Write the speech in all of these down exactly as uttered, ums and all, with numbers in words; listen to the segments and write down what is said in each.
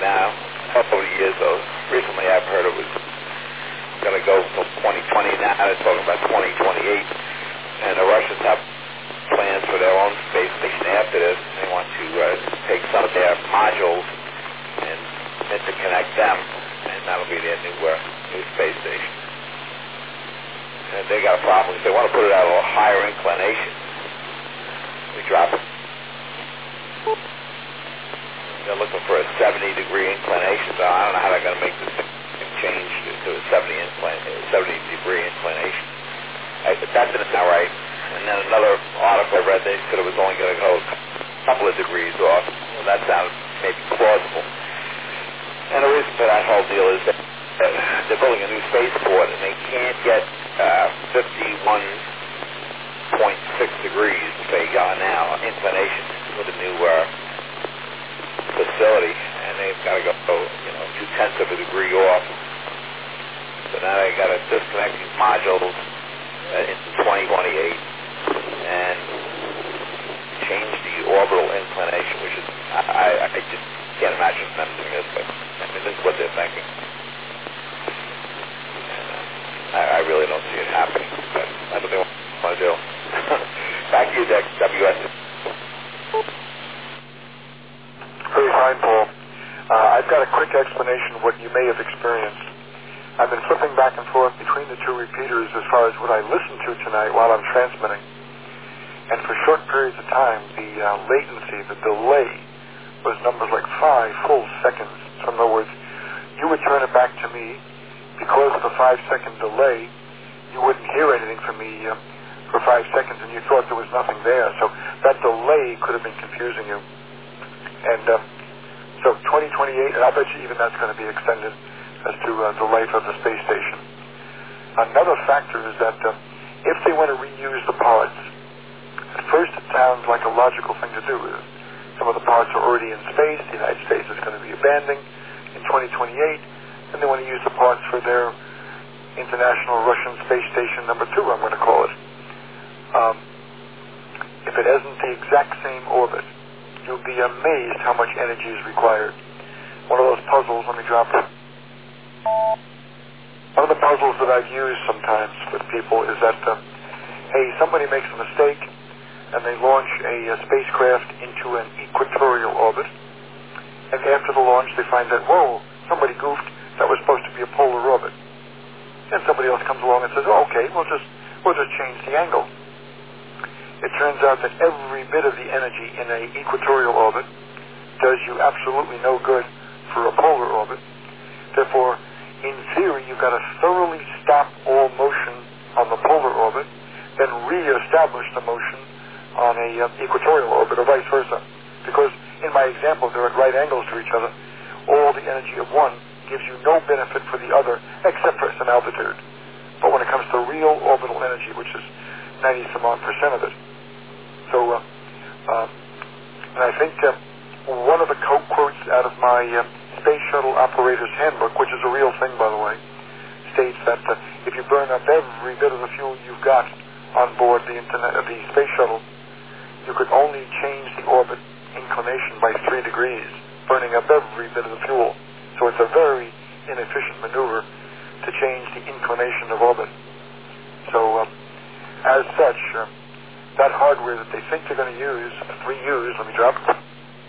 now. Over the years, though, recently I've heard it was going to go till twenty twenty. Now they're talking about twenty twenty-eight. And the Russians have plans for their own space station after this. They want to uh, take some of their modules and interconnect them, and that'll be their new, uh, new space station. And they got a problem because they want to put it at a little higher inclination. We drop it. They're looking for a seventy degree inclination, so I don't know how they're going to make this thing change to a seventy, inclin- seventy degree inclination. I, but that's not right. And then another article I read, they said it was only going to go a couple of degrees off. Well, that sounds maybe plausible. And the reason for that whole deal is that uh, they're building a new spaceport, and they can't get uh, fifty-one point six degrees, they got now, inclination with a new uh, facility, and they've got to go, you know, two-tenths of a degree off. So now they got to disconnect these modules uh, in twenty twenty-eight and change the orbital inclination, which is, I, I, I just can't imagine them doing this, but I mean, this is what they're thinking. And, uh, I, I really don't see it happening, but that's what they want to do. Back to you, Dick, W S. Very fine, Paul. Uh, I've got a quick explanation of what you may have experienced. I've been flipping back and forth between the two repeaters as far as what I listened to tonight while I'm transmitting. And for short periods of time, the uh, latency, the delay, was numbers like five full seconds. So in other words, you would turn it back to me. Because of the five-second delay, you wouldn't hear anything from me uh, for five seconds, and you thought there was nothing there. So that delay could have been confusing you. And uh, so twenty twenty-eight, and I bet you even that's going to be extended as to uh, the life of the space station. Another factor is that uh, if they want to reuse the parts, at first it sounds like a logical thing to do. Some of the parts are already in space. The United States is going to be abandoning in twenty twenty-eight, and they want to use the parts for their International Russian Space Station number two, I'm going to call it. Um, if it isn't the exact same orbit, you'll be amazed how much energy is required. One of those puzzles, let me drop it. One of the puzzles that I've used sometimes with people is that, uh, hey, somebody makes a mistake and they launch a, a spacecraft into an equatorial orbit, and after the launch they find that, whoa, somebody goofed, that was supposed to be a polar orbit. And somebody else comes along and says, oh, okay, we'll just, we'll just change the angle. It turns out that every bit of the energy in an equatorial orbit does you absolutely no good for a polar orbit. Therefore, in theory, you've got to thoroughly stop all motion on the polar orbit, then re-establish the motion on a uh, equatorial orbit, or vice versa. Because in my example, they're at right angles to each other. All the energy of one gives you no benefit for the other, except for some altitude. But when it comes to real orbital energy, which is ninety some odd percent of it. So, uh, uh, and I think uh, one of the co- quotes out of my uh, Space Shuttle Operator's Handbook, which is a real thing, by the way, states that uh, if you burn up every bit of the fuel you've got on board the internet, uh, the space shuttle, you could only change the orbit inclination by three degrees, burning up every bit of the fuel. So it's a very inefficient maneuver to change the inclination of orbit. So, uh, as such, uh, that hardware that they think they're going to use, reuse, let me drop it.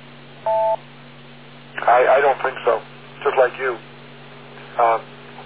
I, I don't think so, just like you. Um,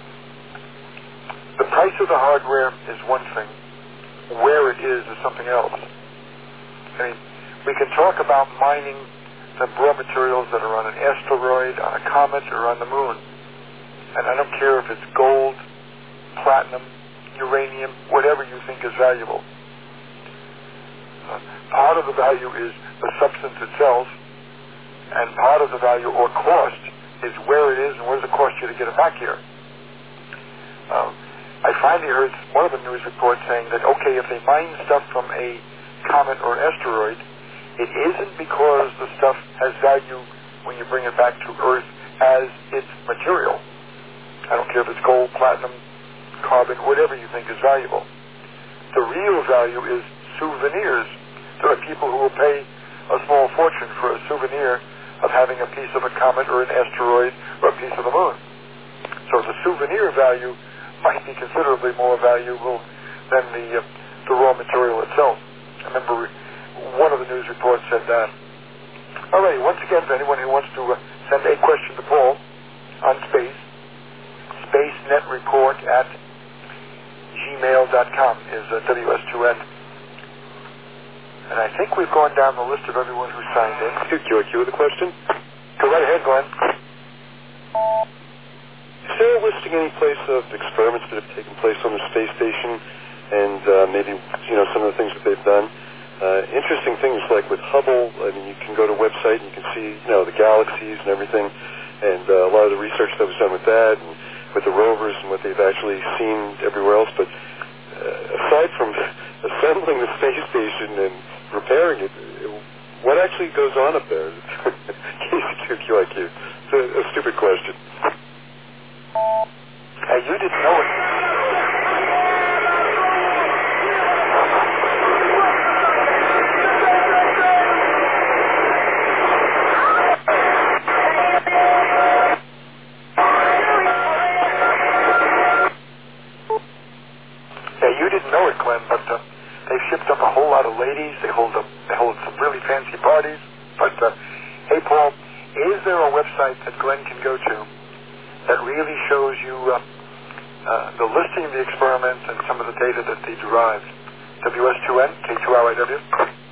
the price of the hardware is one thing. Where it is is something else. I mean, we can talk about mining the raw materials that are on an asteroid, on a comet, or on the moon. And I don't care if it's gold, platinum, uranium, whatever you think is valuable. Uh, part of the value is the substance itself, and part of the value or cost is where it is and what does it cost you to get it back here. Um, I finally heard one of the news reports saying that, okay, if they mine stuff from a comet or asteroid, it isn't because the stuff has value when you bring it back to Earth as its material. I don't care if it's gold, platinum, carbon, whatever you think is valuable. The real value is souvenirs. There are people who will pay a small fortune for a souvenir of having a piece of a comet or an asteroid or a piece of the moon. So the souvenir value might be considerably more valuable than the uh, the raw material itself. I remember one of the news reports said that. All right, once again, for anyone who wants to uh, send a question to Paul on space, spacenetreport at gmail dot com is uh, W S two N. And I think we've gone down the list of everyone who signed in. Q I Q with a question? Go right ahead, Glenn. Is there a listing any place of experiments that have taken place on the space station and uh, maybe, you know, some of the things that they've done? Uh, interesting things like with Hubble, I mean, you can go to a website and you can see, you know, the galaxies and everything, and uh, a lot of the research that was done with that, and with the rovers and what they've actually seen everywhere else. But uh, aside from assembling the space station and repairing it, what actually goes on up there? K C Q Q I Q. It's a, a stupid question. Uh, you didn't know it. Yeah, you didn't know it, Glenn, but uh, they've shipped up a whole lot of ladies. They hold up, they hold some really fancy parties. But uh, hey, Paul, is there a website that Glenn can go to that really shows you uh, uh, the listing of the experiments and some of the data that they derived? W S two N, K two R I W.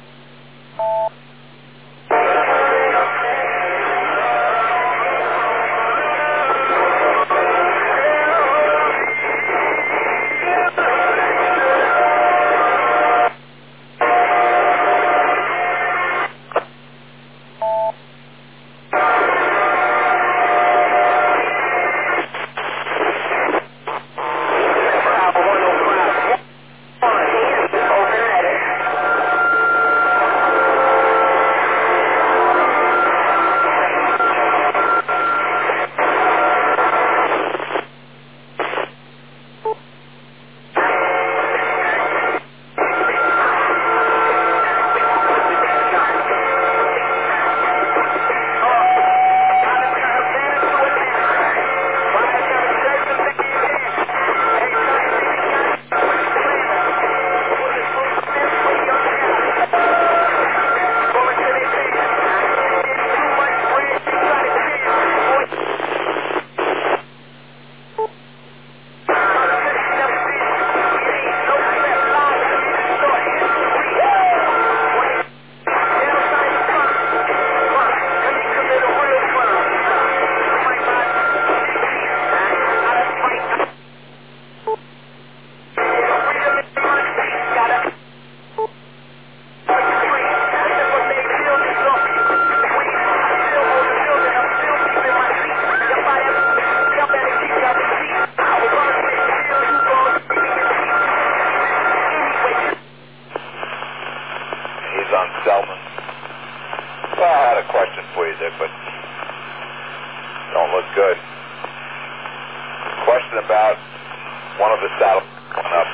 Selman. Well, I had a question for you there, but don't look good. Question about one of the satellites going up.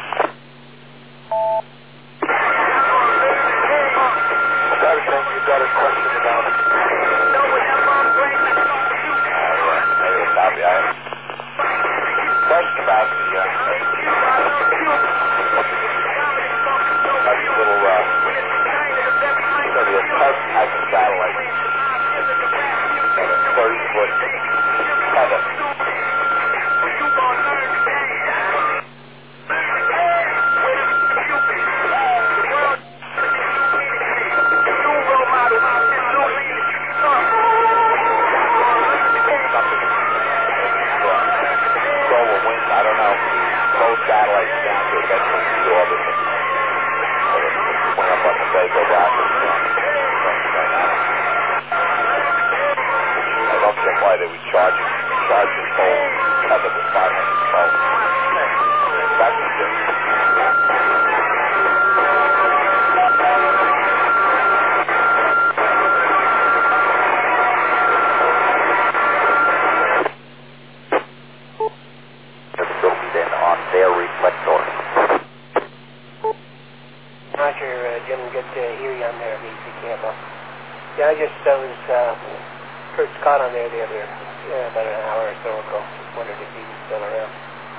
I was saying you've got a question about it. Copy. I have a question about the uh, little uh, test type of satellite, thirty foot tether. I don't know, those satellites down to eventually into orbit. Went up on the Vega rocket. I don't get why they would charge charge this whole tether with five hundred twelve. That's ridiculous. Their reflector. Roger, uh, Jim, get uh, Erie on there, V C camera. Yeah, I just uh, was uh, Kurt Scott on there the other uh, about an hour or so ago. Just wondered if he was still around.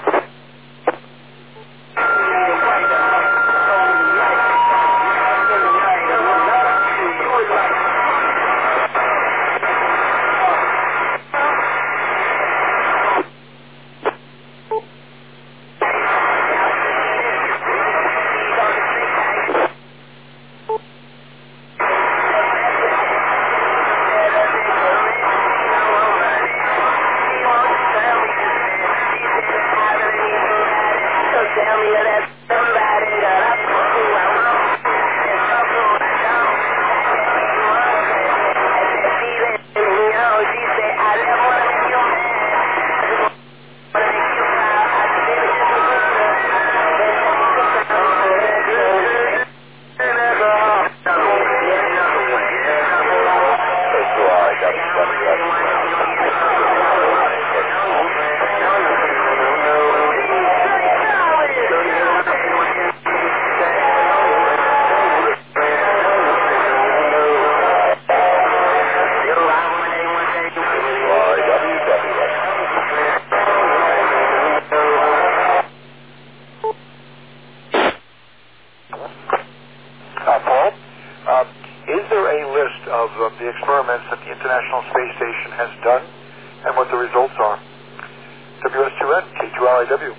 The experiments that the International Space Station has done and what the results are. W S two N, K two L I W.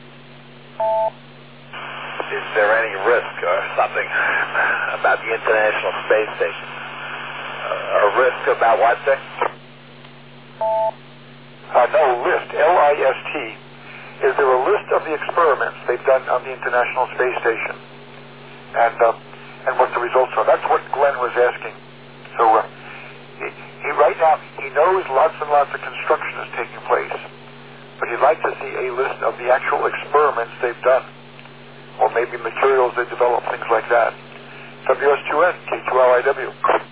Is there any risk or something about the International Space Station? Uh, a risk about what, sir? Uh, no, list, L I S T. Is there a list of the experiments they've done on the International Space Station? And, uh, and what the results are. That's what Glenn was asking. So, uh, he, he, right now, he knows lots and lots of construction is taking place, but he'd like to see a list of the actual experiments they've done, or maybe materials they develop, things like that. W S two N, K two L I W.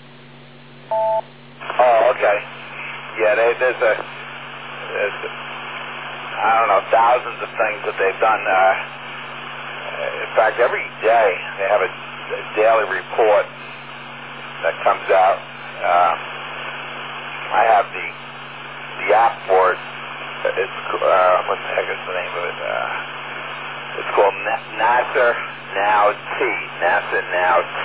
Oh, okay. Yeah, they, there's a, there's a, I don't know, thousands of things that they've done. Uh, in fact, every day they have a, a daily report that comes out. Uh, I have the the app for it. It's uh, what the heck is the name of it? Uh, it's called NASA Now T. NASA Now T.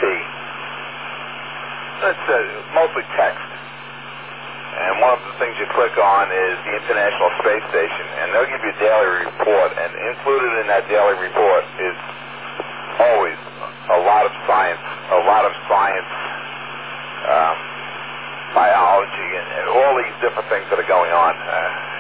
It's uh, mostly text, and one of the things you click on is the International Space Station, and they'll give you a daily report. And included in that daily report is always a lot of science, a lot of science. Um, biology and, and all these different things that are going on. Uh,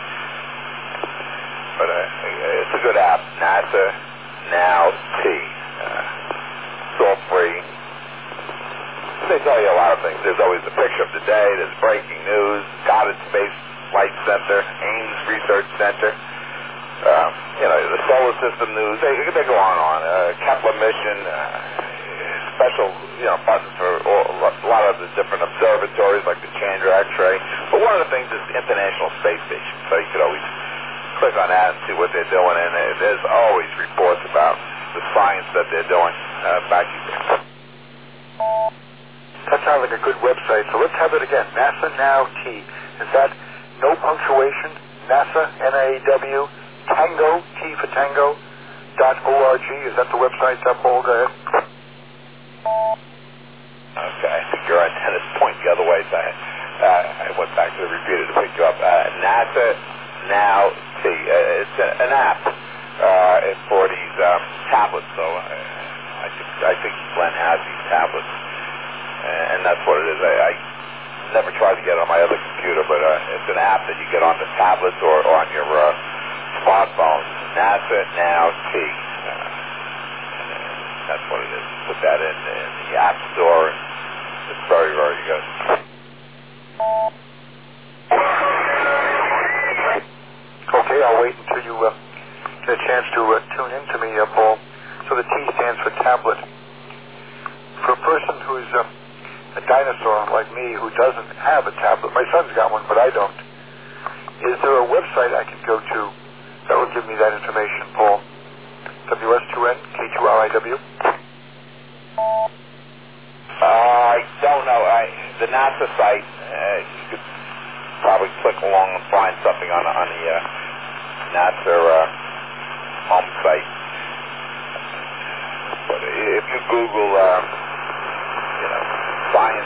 but uh, it's a good app, NASA Now T. Uh, it's all free. They tell you a lot of things. There's always a picture of the day. There's breaking news, Goddard Space Flight Center, Ames Research Center. Um, you know, the solar system news. They, they go on and on. Uh, Kepler mission. Uh, special, you know, buttons for all, a lot of the different observatories like the Chandra X-ray. But one of the things is the International Space Station. So you could always click on that and see what they're doing. And there's always reports about the science that they're doing uh, back there. That sounds like a good website. So let's have it again. NASA Now T. Is that no punctuation? NASA, N A W, Tango, T for Tango, dot O R G. Is that the website? Uh, Paul, go ahead. Okay, I think your antenna's point the other way, so I, uh, I went back to the repeater to pick you up. Uh, NASA Now T. Uh, it's a, an app uh, for these um, tablets, so uh, I, think, I think Glenn has these tablets, and that's what it is. I, I never tried to get it on my other computer, but uh, it's an app that you get on the tablets or, or on your uh, smartphone. NASA Now T. Uh, That's what it is. Put that in, in the App Store, and it's very, very good. Okay, I'll wait until you uh, get a chance to uh, tune in to me, uh, Paul. So the T stands for tablet. For a person who's uh, a dinosaur like me who doesn't have a tablet, my son's got one, but I don't, is there a website I can go to that will give me that information, Paul? W S two N, K two L I W? Uh, I don't know. I the NASA site, uh, you could probably click along and find something on, on the uh, NASA uh, home site. But if you Google, uh, you know, science,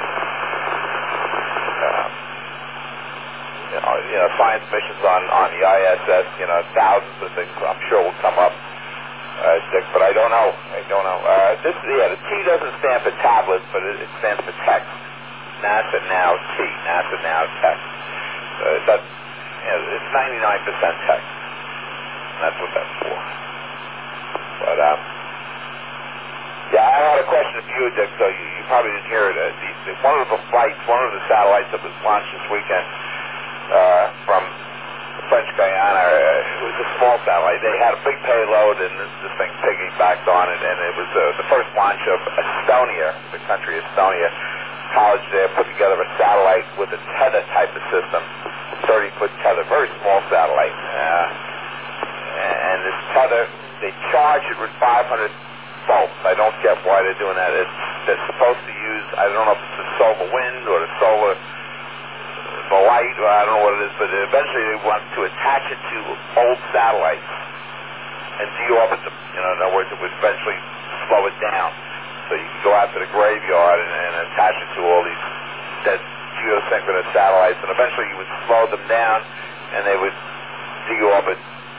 uh, you know, you know, science missions on, on the I S S, you know, thousands of things, I'm sure will come up, uh, Dick, but I don't know. I don't know. Uh, this, yeah, the T doesn't stand for tablets, but it, it stands for text. NASA Now T, NASA Now Text. Uh, that's, you know, it's ninety-nine percent text. And that's what that's for. But, um, yeah, I had a question for you, Dick, so you, you probably didn't hear it. Uh, the, the, one of the flights, one of the satellites that was launched this weekend uh, from French Guyana, uh, it was a small satellite. They had a big payload, and this, this thing piggybacked on it, and it was uh, the first launch of Estonia, the country Estonia. College there put together a satellite with a tether type of system, thirty-foot tether, very small satellite. Uh, and this tether, they charge it with five hundred volts. I don't get why they're doing that. It's, they're supposed to use, I don't know if it's the solar wind or the solar, the light, or I don't know what it is, but eventually they want to attach it to old satellites and deorbit them. You know, in other words, it would eventually slow it down. So you can go out to the graveyard and, and attach it to all these dead geosynchronous satellites, and eventually you would slow them down, and they would deorbit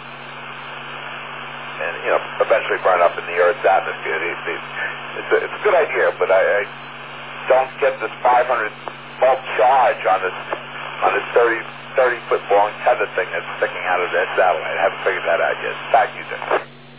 and, you know, eventually burn up in the Earth's atmosphere. They, they, it's, a, it's a good idea, but I, I don't get this five hundred volt charge on this on this thirty, thirty foot long tether thing that's sticking out of their satellite. I haven't figured that out yet. Back to you, Dick.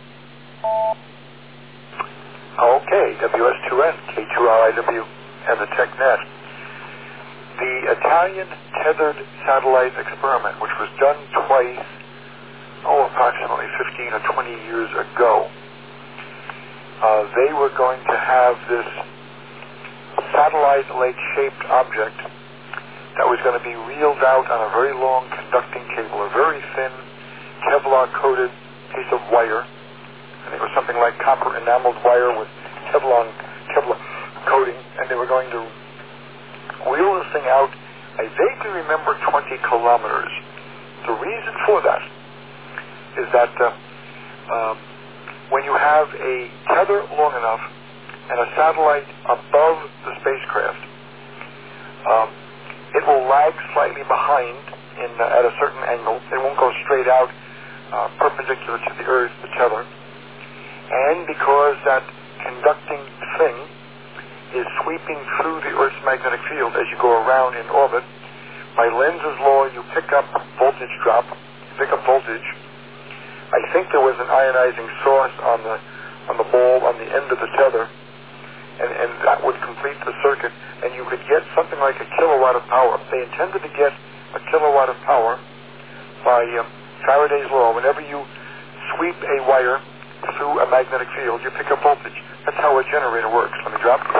Okay, W S two N, K two R I W, and the TechNet. The Italian tethered satellite experiment, which was done twice, oh, approximately fifteen or twenty years ago, uh, they were going to have this satellite-like shaped object that was going to be reeled out on a very long conducting cable, a very thin Kevlar-coated piece of wire. I think it was something like copper enameled wire with Kevlar, Kevlar coating, and they were going to wheel this thing out. I vaguely remember twenty kilometers. The reason for that is that uh, um, when you have a tether long enough and a satellite above the spacecraft, um, it will lag slightly behind in, uh, at a certain angle. It won't go straight out uh, perpendicular to the Earth, the tether. And because that conducting thing is sweeping through the Earth's magnetic field as you go around in orbit, by Lenz's law, you pick up voltage drop, you pick up voltage. I think there was an ionizing source on the on the ball on the end of the tether, and, and that would complete the circuit, and you could get something like a kilowatt of power. They intended to get a kilowatt of power by um, Faraday's law. Whenever you sweep a wire through a magnetic field, you pick up voltage. That's how a generator works. Let me drop.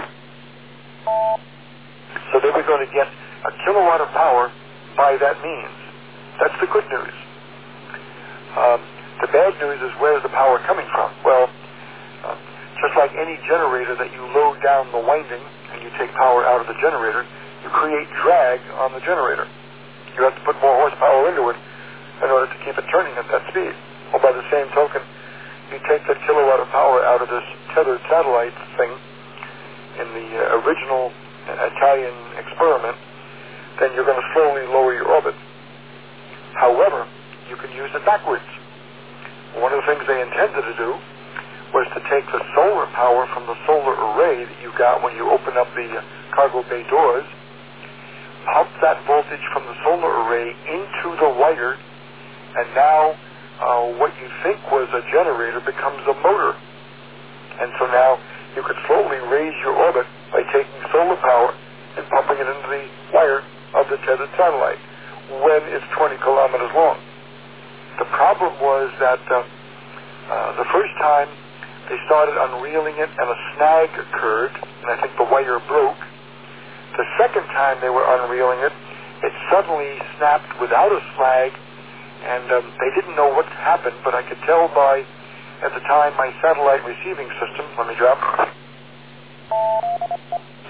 So they were going to get a kilowatt of power by that means. That's the good news. Um, the bad news is, where's the power coming from? Well, uh, just like any generator that you load down the winding and you take power out of the generator, you create drag on the generator. You have to put more horsepower into it in order to keep it turning at that speed. Well, by the same token, you take that kilowatt of power out of this tethered satellite thing in the uh, original Italian experiment, then you're going to slowly lower your orbit. However, you can use it backwards. One of the things they intended to do was to take the solar power from the solar array that you got when you open up the uh, cargo bay doors, pump that voltage from the solar array into the wire, and now Uh, what you think was a generator becomes a motor. And so now you could slowly raise your orbit by taking solar power and pumping it into the wire of the tethered satellite when it's twenty kilometers long. The problem was that uh, uh, the first time they started unreeling it and a snag occurred, and I think the wire broke. The second time they were unreeling it, it suddenly snapped without a snag, and um, they didn't know what happened, but I could tell by, at the time, my satellite receiving system, let me drop,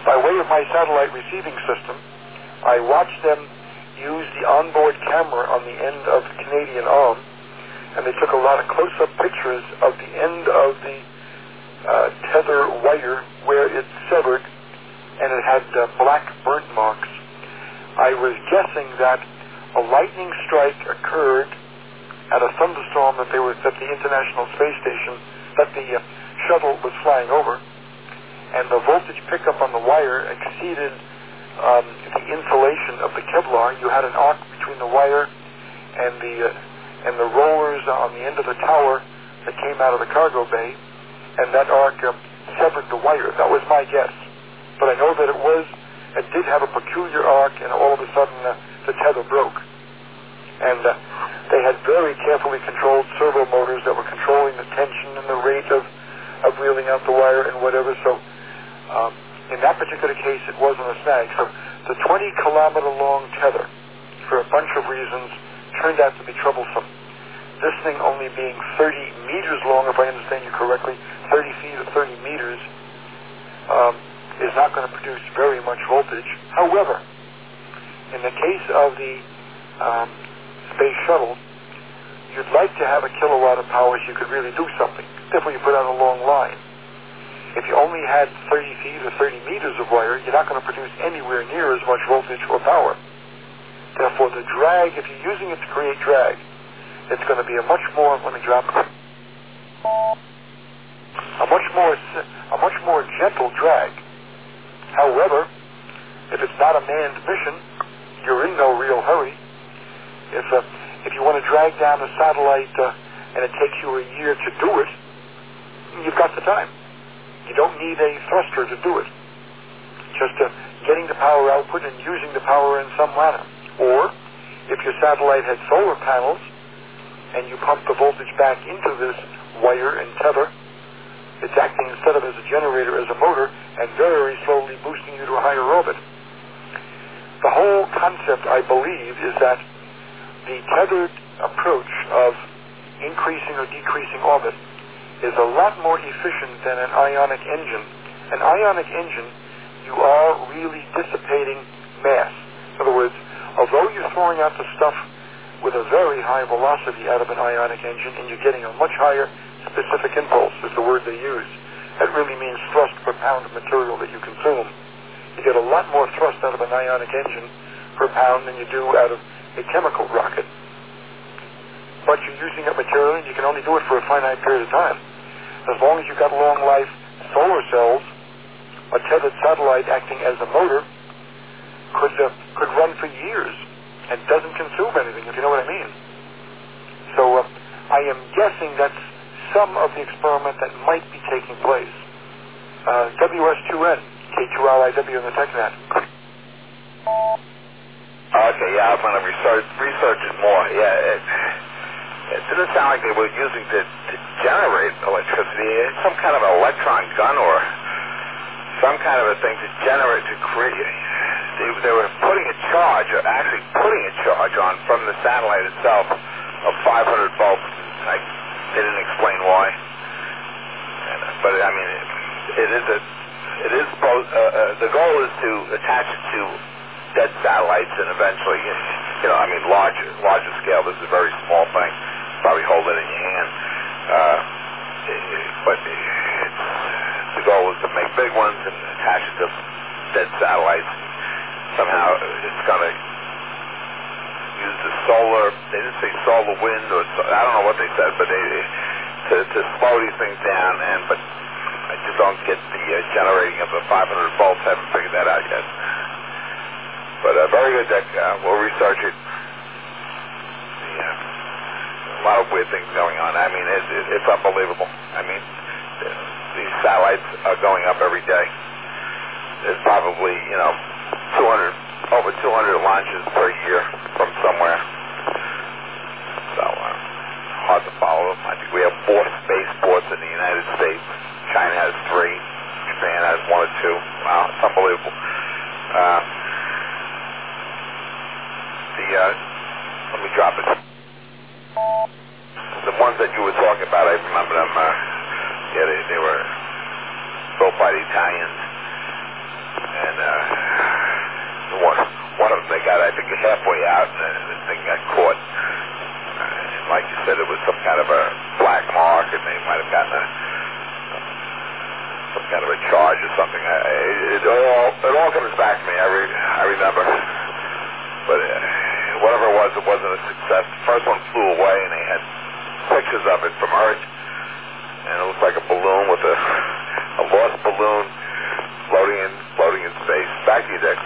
by way of my satellite receiving system, I watched them use the onboard camera on the end of the Canadian arm, and they took a lot of close-up pictures of the end of the uh, tether wire where it severed, and it had uh, black burnt marks. I was guessing that a lightning strike occurred at a thunderstorm that they were that the International Space Station, that the uh, shuttle was flying over, and the voltage pickup on the wire exceeded um, the insulation of the Kevlar. You had an arc between the wire and the uh, and the rollers on the end of the tower that came out of the cargo bay, and that arc uh, severed the wire. That was my guess, but I know that it was it did have a peculiar arc, and all of a sudden uh, the tether broke. And uh, they had very carefully controlled servo motors that were controlling the tension and the rate of, of reeling out the wire and whatever. So um, in that particular case, it wasn't a snag. So the twenty kilometer long tether, for a bunch of reasons, turned out to be troublesome. This thing only being thirty meters long, if I understand you correctly, thirty feet or thirty meters, um, is not going to produce very much voltage. However, in the case of the um, space shuttle, you'd like to have a kilowatt of power so you could really do something. Therefore, you put out a long line. If you only had thirty feet or thirty meters of wire, you're not going to produce anywhere near as much voltage or power. Therefore, the drag, if you're using it to create drag, it's going to be a much more, let me drop it, a much more, a much more gentle drag. However, if it's not a manned mission, you're in no real hurry. If uh, if you want to drag down a satellite uh, and it takes you a year to do it, you've got the time. You don't need a thruster to do it. Just uh, getting the power output and using the power in some manner. Or, if your satellite had solar panels and you pump the voltage back into this wire and tether, it's acting instead of as a generator, as a motor, and very slowly boosting you to a higher orbit. The whole concept, I believe, is that the tethered approach of increasing or decreasing orbit is a lot more efficient than an ionic engine. An ionic engine, you are really dissipating mass. In other words, although you're throwing out the stuff with a very high velocity out of an ionic engine and you're getting a much higher specific impulse, is the word they use. That really means thrust per pound of material that you consume. You get a lot more thrust out of an ionic engine per pound than you do out of a chemical rocket. But you're using that material and you can only do it for a finite period of time. As long as you've got long life solar cells, a tethered satellite acting as a motor could uh, could run for years and doesn't consume anything, if you know what I mean. So uh, I am guessing that's some of the experiment that might be taking place. Uh, W S two N, K two L I W in the TechNet. Okay, yeah, I'm going to research, research it more. Yeah, it, it didn't sound like they were using to, to generate electricity. It's some kind of an electron gun or some kind of a thing to generate, to create. They, they were putting a charge, or actually putting a charge on from the satellite itself of five hundred volts. I, they didn't explain why. And, but, I mean, it, it is a, it is, uh, uh, the goal is to attach it to dead satellites and eventually, you know, I mean, larger, larger scale. This is a very small thing. Probably hold it in your hand. Uh, but it's, the goal is to make big ones and attach it to dead satellites. Somehow it's going to use the solar, they didn't say solar wind, or I don't know what they said, but they, to, to slow these things down, and but I just don't get the uh, generating of the five hundred volts. I haven't figured that out yet. But uh, very good, Dick. Uh, we'll research it. Yeah. A lot of weird things going on. I mean, it, it, it's unbelievable. I mean, these satellites are going up every day. There's probably, you know, two hundred, over two hundred launches per year from somewhere. So, uh, hard to follow them. I think we have four spaceports in the United States. China has three. Japan has one or two. Wow, it's unbelievable. Uh, the, uh, let me drop it. The ones that you were talking about, I remember them. Uh, yeah, they, they were built by the Italians. and uh, one one of them they got I think halfway out, and the thing got caught. And like you said, it was some kind of a black mark, and they might have gotten a some kind of a charge or something. I, it, it all it all comes back to me. I re, I remember, but uh, whatever it was, it wasn't a success. The first one flew away, and they had pictures of it from Earth, and it looked like a balloon with a a lost balloon floating in floating in space. Back to you, Dick.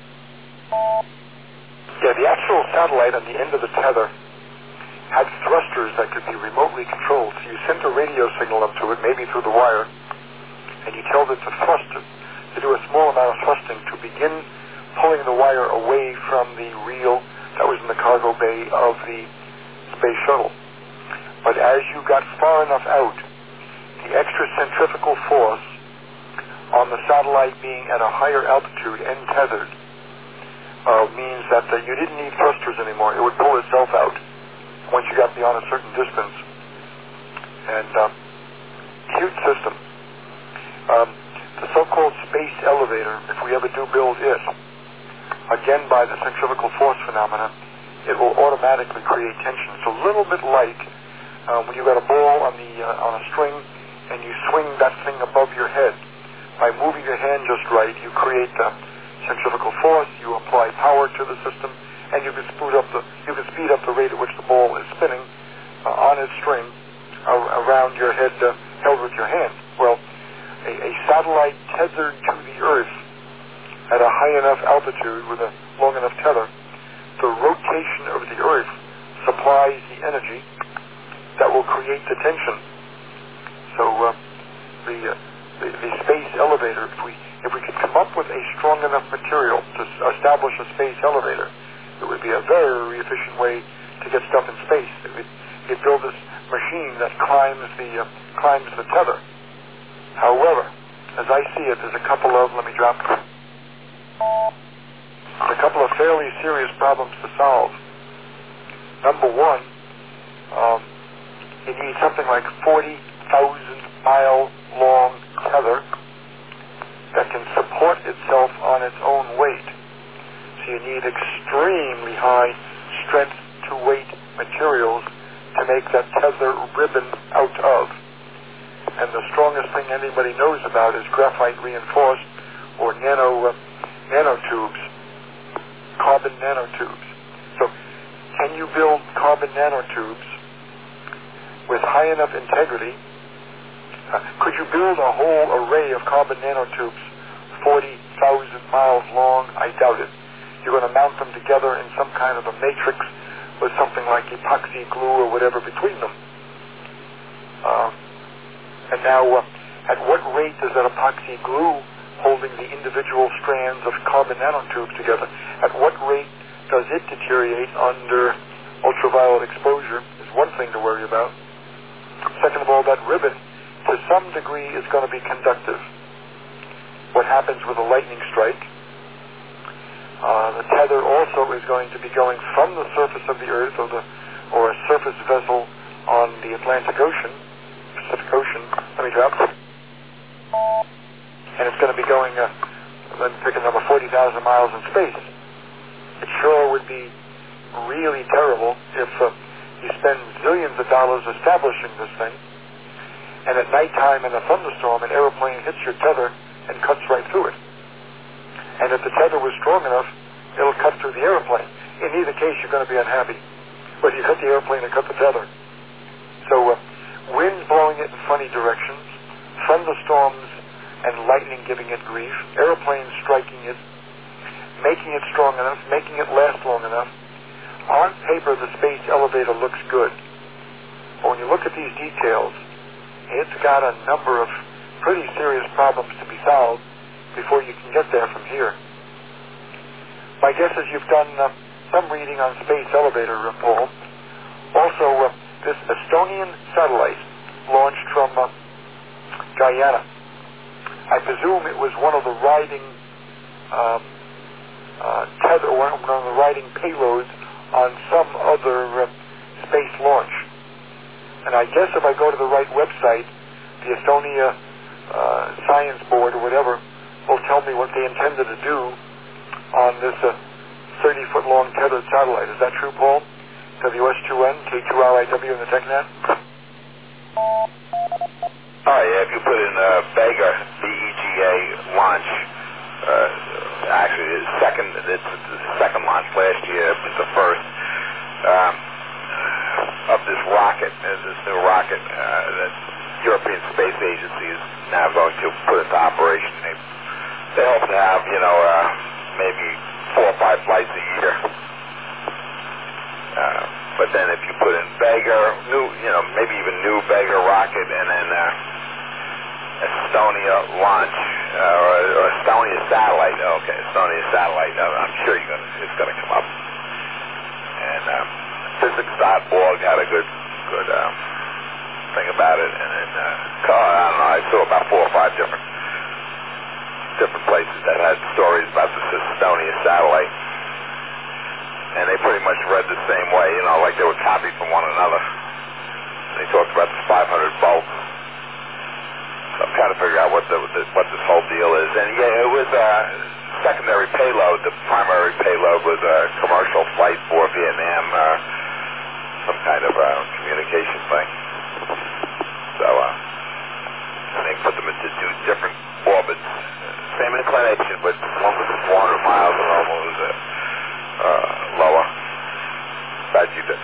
Yeah, the actual satellite on the end of the tether had thrusters that could be remotely controlled. So you sent a radio signal up to it, maybe through the wire, and you told it to thrust it, to do a small amount of thrusting to begin pulling the wire away from the reel that was in the cargo bay of the space shuttle. But as you got far enough out, the extra centrifugal force on the satellite being at a higher altitude and tethered uh, means that uh, you didn't need thrusters anymore. It would pull itself out once you got beyond a certain distance. And uh, huge system. Um, the so-called space elevator, if we ever do build it, again by the centrifugal force phenomena, it will automatically create tension. So a little bit like uh, when you got a ball on the uh, on a string and you swing that thing above your head. By moving your hand just right, you create uh, centrifugal force, you apply power to the system, and you can speed up the you can speed up the rate at which the ball is spinning uh, on its string uh, around your head, uh, held with your hand. Well, a, a satellite tethered to the Earth at a high enough altitude with a long enough tether, the rotation of the Earth supplies the energy that will create the tension. So uh, the, uh, the the space elevator, if we if we could come up with a strong enough material to establish a space elevator, it would be a very efficient way to get stuff in space. It would, you'd build this machine that climbs the uh, climbs the tether. However, as I see it, there's a couple of let me drop a couple of fairly serious problems to solve. Number one, um, you need something like forty thousand mile long tether that can support itself on its own weight. So you need extremely high strength to weight materials to make that tether ribbon out of. And the strongest thing anybody knows about is graphite reinforced or nano uh, nanotubes, carbon nanotubes. So can you build carbon nanotubes with high enough integrity? Uh, could you build a whole array of carbon nanotubes forty thousand miles long? I doubt it. You're going to mount them together in some kind of a matrix with something like epoxy glue or whatever between them. Uh, and now, uh, at what rate does that epoxy glue holding the individual strands of carbon nanotubes together, at what rate does it deteriorate under ultraviolet exposure is one thing to worry about. Second of all, that ribbon, to some degree, is going to be conductive. What happens with a lightning strike? Uh, the tether also is going to be going from the surface of the Earth or, the, or a surface vessel on the Atlantic Ocean, Pacific Ocean, let me drop, and it's going to be going, uh, let me pick a number, forty thousand miles in space. It sure would be really terrible if uh, you spend zillions of dollars establishing this thing, and at nighttime in a thunderstorm, an airplane hits your tether and cuts right through it. And if the tether was strong enough, it'll cut through the airplane. In either case, you're going to be unhappy, whether you cut the airplane or cut the tether. So uh, winds blowing it in funny directions, thunderstorms and lightning giving it grief, airplanes striking it, making it strong enough, making it last long enough. On paper, the space elevator looks good. But when you look at these details, it's got a number of pretty serious problems to be solved before you can get there from here. My guess is you've done uh, some reading on space elevator, uh, Paul. Also, uh, this Estonian satellite launched from uh, Guyana. I presume it was one of the riding um, uh, tether, one of the riding payloads on some other uh, space launch. And I guess if I go to the right website, the Estonia uh, Science Board or whatever, will tell me what they intended to do on this uh, thirty-foot-long tethered satellite. Is that true, Paul? W S two N, K two R I W in the TechNet? Oh, yeah, if you put in uh, Vega, B E G A launch, uh, actually the second, it's the second launch last year, it's the first, um, of this rocket, this new rocket uh, that European Space Agency is now going to put into operation. They, they hope to have, you know, uh, maybe four or five flights a year. Uh, but then if you put in Vega, new, you know, maybe even new Vega rocket, and then uh, Estonia launch, uh, or, or Estonia satellite. Okay, Estonia satellite. I'm sure you're gonna, it's going to come up. And um, physics dot org had a good, good um, thing about it, and then uh, I don't know. I saw about four or five different, different places that had stories about this Estonia satellite. And they pretty much read the same way, you know, like they were copied from one another. They talked about the five hundred volts. So I'm trying to figure out what the, the what this whole deal is. And yeah, it was a secondary payload. The primary payload was a commercial flight for Vietnam, uh, some kind of uh, communication thing. So uh, and they put them into two different orbits, same inclination, but one was four hundred miles and one was a Uh, lower. Glad you did.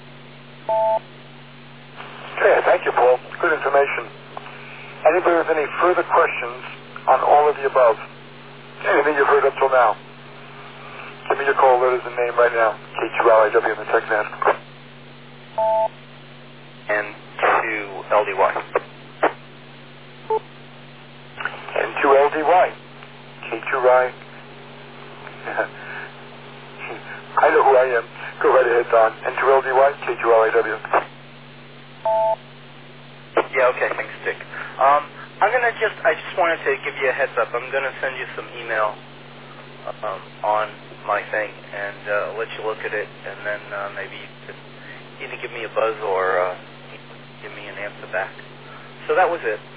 Okay, thank you, Paul. Good information. Anybody with any further questions on all of the above? Anything you've heard up till now? Give me your call letters and name right now. K two L I W in the TechNet. And two L D Y. N two L D Y. K two I. I know who I am. Go right ahead, Don. N two L D Y, K two L I W. Yeah, okay, thanks, Dick. Um, I'm going to just, I just wanted to give you a heads up. I'm going to send you some email um, on my thing, and uh, let you look at it, and then uh, maybe you can either give me a buzz or uh, give me an answer back. So that was it.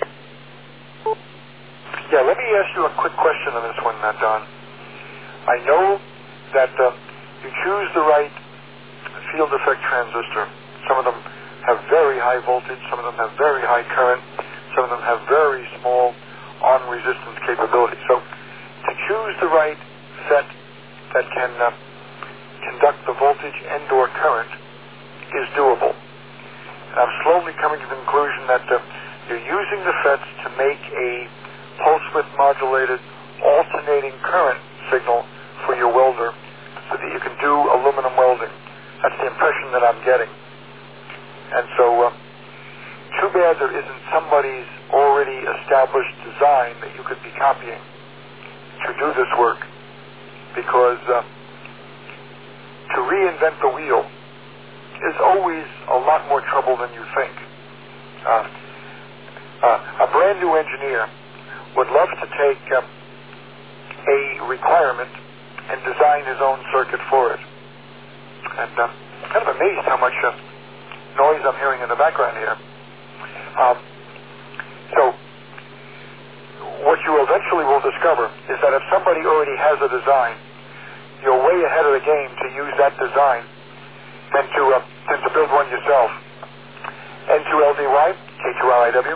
Yeah, let me ask you a quick question on this one, uh, Don. I know that uh, you choose the right field effect transistor. Some of them have very high voltage, some of them have very high current, some of them have very small on-resistance capability. So to choose the right set that can uh, conduct the voltage and or current is doable. And I'm slowly coming to the conclusion that uh, you're using the FETs to make a pulse width modulated alternating current signal for your welder so that you can do aluminum welding. That's the impression that I'm getting. And so, uh, too bad there isn't somebody's already established design that you could be copying to do this work, because uh, to reinvent the wheel is always a lot more trouble than you think. Uh, uh, a brand new engineer would love to take uh, a requirement and design his own circuit for it. And uh, I'm kind of amazed how much uh, noise I'm hearing in the background here. Um, so what you eventually will discover is that if somebody already has a design, you're way ahead of the game to use that design than to, uh, than to build one yourself. N two L D Y, K two R I W.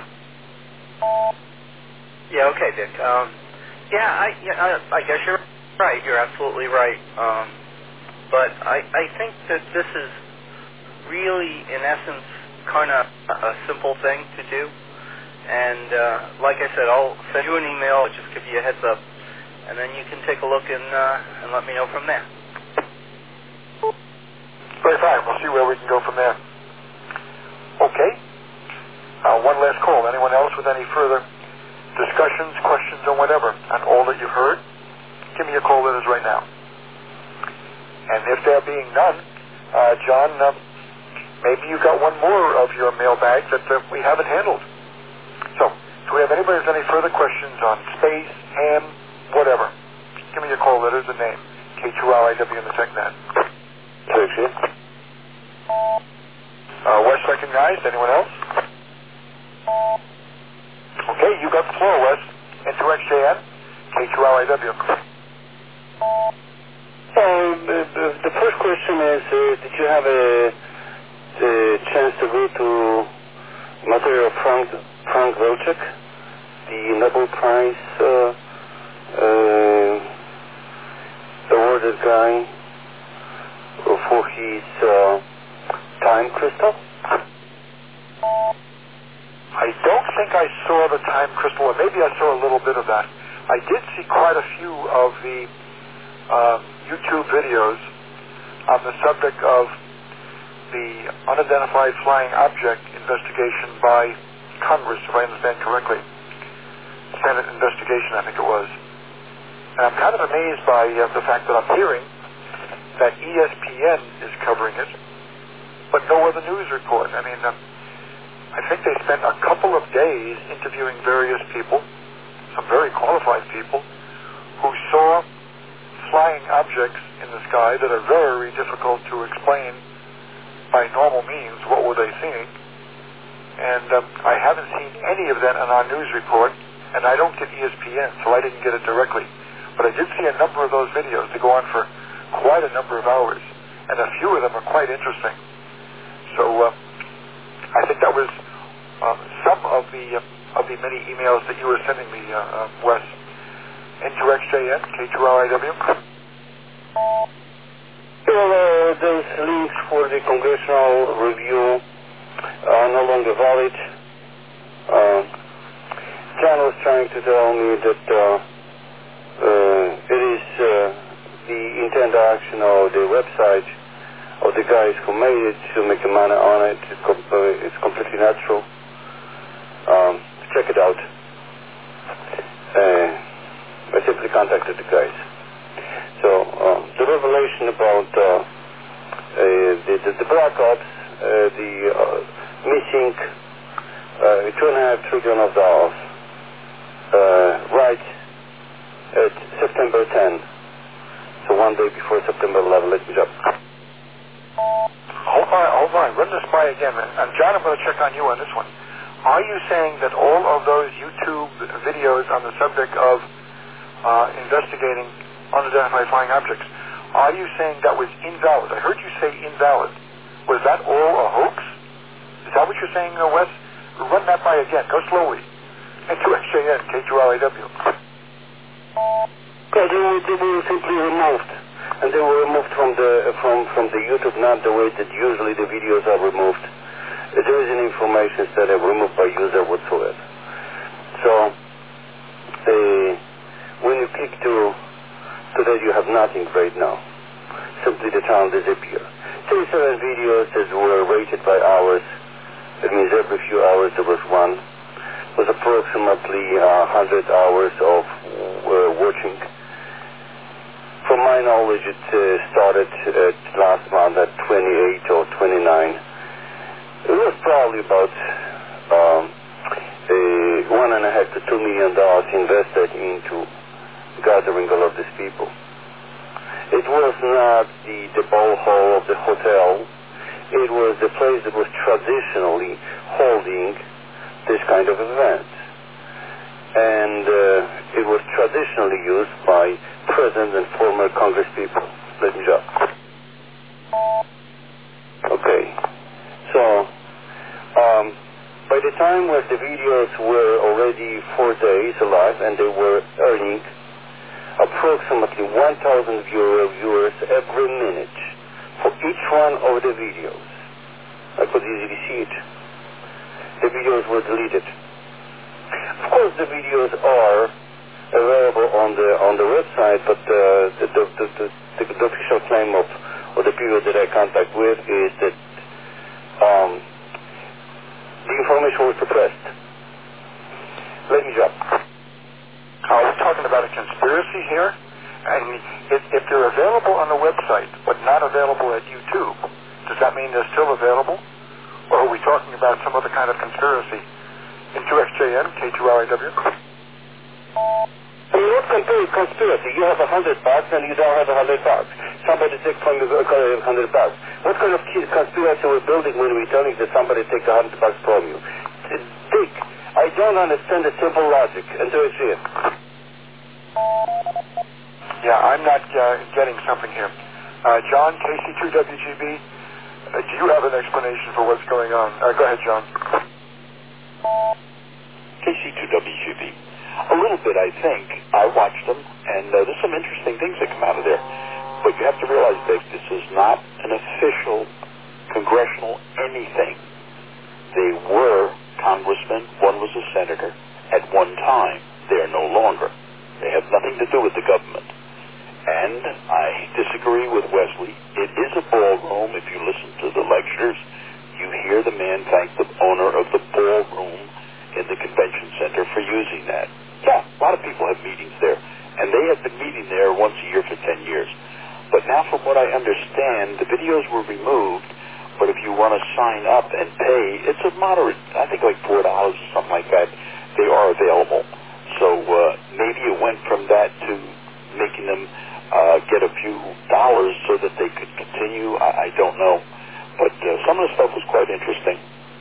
Yeah, okay, Dick. Um, yeah, I, yeah, I, I guess you're right. You're absolutely right. Um, but I, I think that this is really, in essence, kind of a simple thing to do. And uh, like I said, I'll send you an email, just give you a heads up, and then you can take a look and, uh, and let me know from there. Very fine. We'll see where we can go from there. Okay. Uh, one last call. Anyone else with any further discussions, questions, or whatever on all that you've heard? Give me a call letters right now. And if there being none, uh, John, uh, maybe you got one more of your mailbag that uh, we haven't handled. So, do we have anybody with any further questions on space, ham, whatever? Give me your call letters and name. K two R I W in the TechNet. Six, yeah. Uh, Wes recognized. Anyone else? Okay, you got the floor, Wes. N two X J question is, uh, did you have a, a chance to go to material Frank, Frank Wilczek, the Nobel Prize uh, uh, awarded guy for his uh, time crystal? I don't think I saw the time crystal, or maybe I saw a little bit of that. I did see quite a few of the um, YouTube videos on the subject of the unidentified flying object investigation by Congress, if I understand correctly. Senate investigation, I think it was. And I'm kind of amazed by uh, the fact that I'm hearing that E S P N is covering it, but no other news report. I mean, uh, I think they spent a couple of days interviewing various people, some very qualified people, who saw flying objects in the sky that are very difficult to explain by normal means. What were they seeing? And um, I haven't seen any of that in our news report, and I don't get E S P N, so I didn't get it directly. But I did see a number of those videos. They go on for quite a number of hours, and a few of them are quite interesting. So uh, I think that was uh, some of the uh, of the many emails that you were sending me, uh, uh, Wes. N two X J N, K two L I W. Well, uh, those links for the congressional review are no longer valid. Uh, John was trying to tell me that uh, uh, it is uh, the intended action of the website of the guys who made it to make a money on it. It's, com- uh, it's completely natural. Um, check it out. Uh, I simply contacted the guys. So um, the revelation about uh, uh, the, the, the Black Ops, uh, the uh, missing uh, two and a half trillion of dollars, uh, right at September tenth. So one day before September eleventh. Let me jump. Hold on, hold on. Run this by again. And John, I'm going to check on you on this one. Are you saying that all of those YouTube videos on the subject of uh, investigating unidentified flying objects, are you saying that was invalid? I heard you say invalid. Was that all a hoax? Is that what you're saying, uh, Wes? Run that by again. Go slowly. N two X J N, K two L I W. Okay, they were, they were simply removed. And they were removed from the from, from the YouTube, not the way that usually the videos are removed. Uh, there isn't information that are removed by user whatsoever. So, uh, when you click to, to that, you have nothing right now. Simply the channel disappears. thirty-seven videos that were rated by hours. That means every few hours there was one. It was approximately uh, one hundred hours of uh, watching. From my knowledge, it uh, started at last month at twenty-eight or twenty-nine. It was probably about um, a one and a half to two million dollars invested into gathering all of these people. It was not the, the ball hall of the hotel. It was the place that was traditionally holding this kind of event. And uh, it was traditionally used by present and former Congress people. Let me jump. Okay. So, um, by the time where the videos were already four days alive and they were earning approximately one thousand viewer, viewers every minute for each one of the videos, I could easily see it. The videos were deleted. Of course, the videos are available on the on the website, but uh, the, the, the, the, the official claim of, of the people that I contact with is that um, the information was suppressed. Let me jump. Are we talking about a conspiracy here? And if, if they're available on the website, but not available at YouTube, does that mean they're still available? Or are we talking about some other kind of conspiracy? N two X J N, K two L I W. I mean, what conspiracy? You have a hundred bucks and you don't have a hundred bucks. Somebody takes from you a hundred bucks. What kind of conspiracy we're building when we're telling that somebody takes a hundred bucks from you? Dick, I don't understand the simple logic. And so it's here. Yeah, I'm not uh, getting something here. Uh, John, K C two W G B, uh, do you have an explanation for what's going on? Uh, go ahead, John. K C two W G B. A little bit, I think. I watched them, and uh, there's some interesting things that come out of there. But you have to realize, Dave, this is not an official congressional anything. They were congressmen. One was a senator at one time. They are no longer. They have nothing to do with the government. And I disagree with Wesley. It is a ballroom. If you listen to the lectures, you hear the man thank the owner of the ballroom in the convention center for using that. Yeah, a lot of people have meetings there. And they have been meeting there once a year for ten years. But now from what I understand, the videos were removed, but if you want to sign up and pay, it's a moderate, I think like four dollars or something like that. They are available. So uh, maybe it went from that to making them uh, get a few dollars so that they could continue. I, I don't know. But uh, some of the stuff was quite interesting.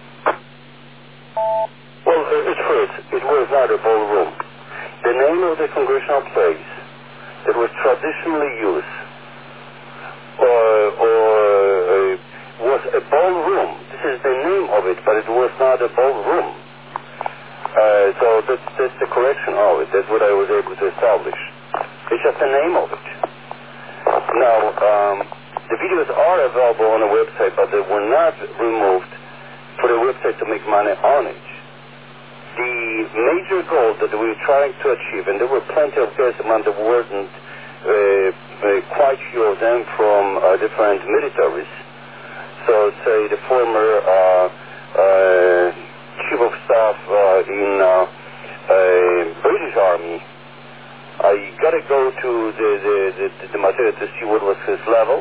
Well, uh, at first, it was not a ballroom. The name of the congressional place that was traditionally used or, or uh, was a ballroom. This is the name of it, but it was not a ballroom. Uh, so that's, that's the correction of it. That's what I was able to establish. It's just the name of it. Now, um, the videos are available on the website, but they were not removed for the website to make money on it. The major goal that we were trying to achieve, and there were plenty of guys among the world, and uh, uh, quite few of them from uh, different militaries. So, say, the former uh, uh, chief of staff uh, in uh, uh, British Army. I got to go to the, the, the, the material to see what was his level.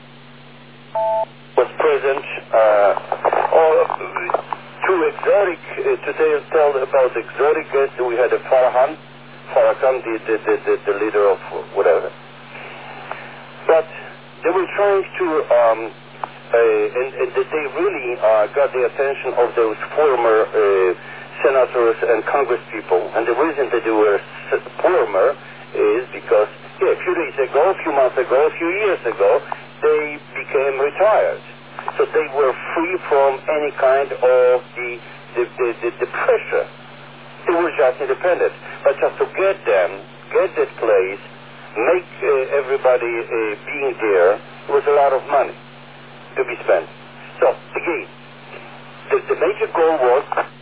Was present. Uh, or, Too exotic uh, to tell, tell about exotic guests. We had a Farhan, Farrakhan, the, the, the, the, the leader of whatever. But they were trying to, um, uh, and, and they really uh, got the attention of those former uh, senators and Congress people. And the reason that they were former is because yeah, a few days ago, a few months ago, a few years ago, they became retired. So they were free from any kind of the, the, the, the, the pressure. They were just independent. But just to get them, get that place, make uh, everybody uh, being there, it was a lot of money to be spent. So, again, the, the major goal was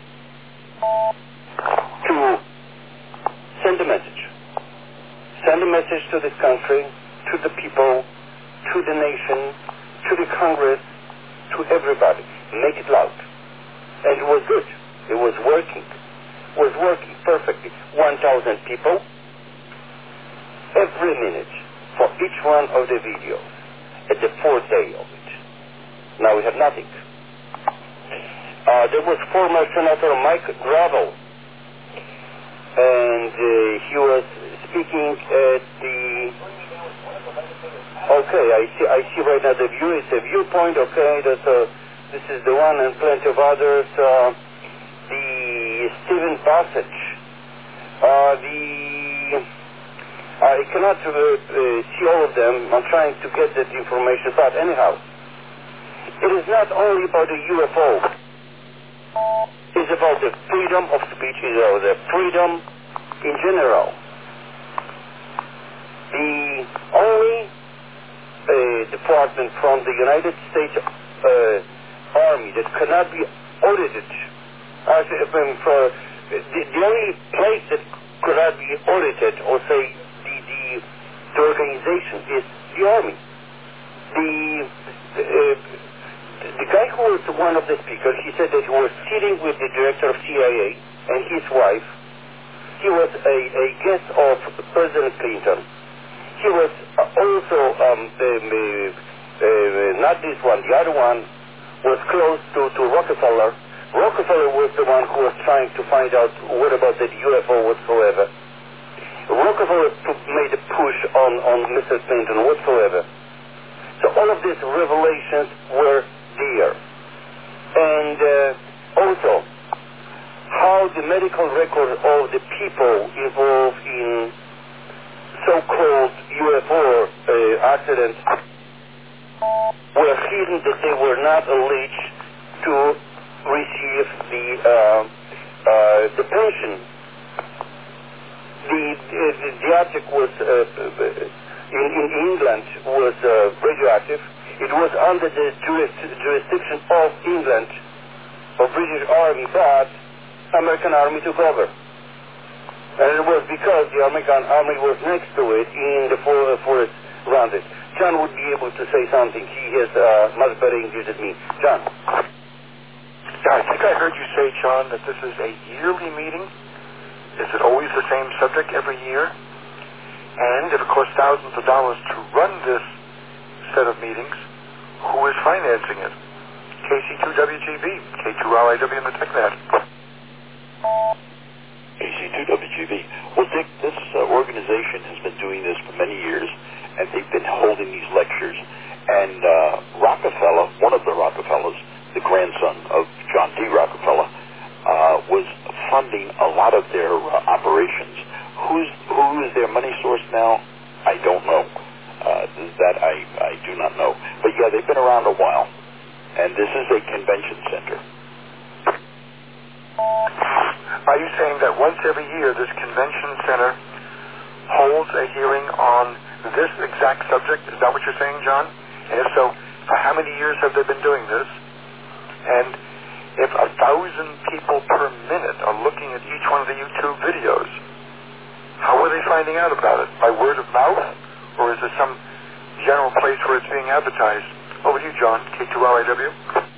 to send a message. Send a message to this country, to the people, to the nation, to the Congress, to everybody. Make it loud. And it was good. It was working. It was working perfectly. one thousand people every minute for each one of the videos at the fourth day of it. Now we have nothing. Uh, there was former Senator Mike Gravel, and uh, he was speaking at the... Okay, I see. I see right now the view. It's a viewpoint. Okay, that's a, this is the one, and plenty of others. Uh, the Stephen Bassett. Uh, the I cannot uh, uh, see all of them. I'm trying to get that information. But anyhow, it is not only about the U F O. It's about the freedom of speech. It's about the freedom in general. The only Uh, department from the United States uh, Army that cannot be audited. As, uh, for, the, the only place that could not be audited, or say the, the, the organization, is the Army. The, uh, the guy who was one of the speakers, he said that he was sitting with the director of C I A and his wife. He was a, a guest of President Clinton. He was also, um, the, uh, uh, not this one, the other one was close to, to Rockefeller. Rockefeller was the one who was trying to find out what about the U F O whatsoever. Rockefeller made a push on, on Mister Clinton whatsoever. So all of these revelations were there. And uh, also, how the medical record of the people involved in so-called U F O uh, accidents were hidden, that they were not alleged to receive the uh, uh, the pension. The, the, the object was uh, in, in England was uh, radioactive. It was under the juris- jurisdiction of England, of British Army, but American Army took over. And it was because the American Army was next to it in the for- forest around it. John would be able to say something. He has uh, much better English than me. John. Yeah, I think I heard you say, John, that this is a yearly meeting. Is it always the same subject every year? And if it costs thousands of dollars to run this set of meetings, who is financing it? K C two W G B, K two L I W and the TechNet. K C two W G B. Well, Dick, this uh, organization has been doing this for many years, and they've been holding these lectures. And uh, Rockefeller, one of the Rockefellers, the grandson of John D. Rockefeller, uh, was funding a lot of their uh, operations. Who's who is their money source now? I don't know. Uh, that I, I do not know. But yeah, they've been around a while, and this is a convention center. Are you saying that once every year this convention center holds a hearing on this exact subject? Is that what you're saying, John? And if so, for how many years have they been doing this? And if a thousand people per minute are looking at each one of the YouTube videos, how are they finding out about it? By word of mouth? Or is there some general place where it's being advertised? Over to you, John, K two L I W.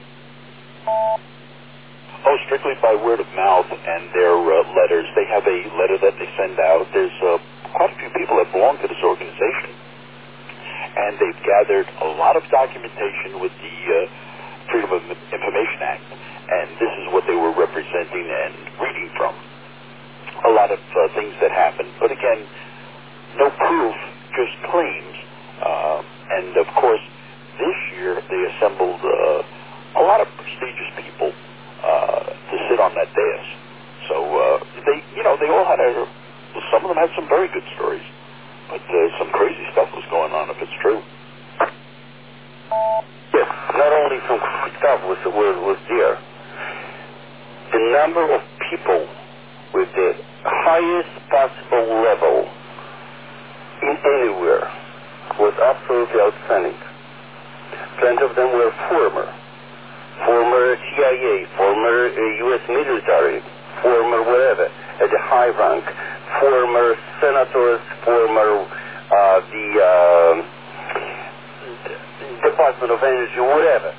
Oh, strictly by word of mouth and their uh, letters. They have a letter that they send out. There's uh, quite a few people that belong to this organization, and they've gathered a lot of documentation with the uh, Freedom of Information Act, and this is what they were representing and reading from. A lot of uh, things that happened, but again, no proof, just claims. Uh, and of course, this year they assembled uh, a lot of prestigious people uh, to sit on that dais. So uh, they, you know, they all had a. Some of them had some very good stories, but uh, some crazy stuff was going on. If it's true. Yes, not only some stuff was was, was there. The number of people with the highest possible level in anywhere was absolutely outstanding. Plenty of them were former, former C I A, former uh, U S military, former whatever, at the high rank, former senators, former uh, the uh, Department of Energy, whatever.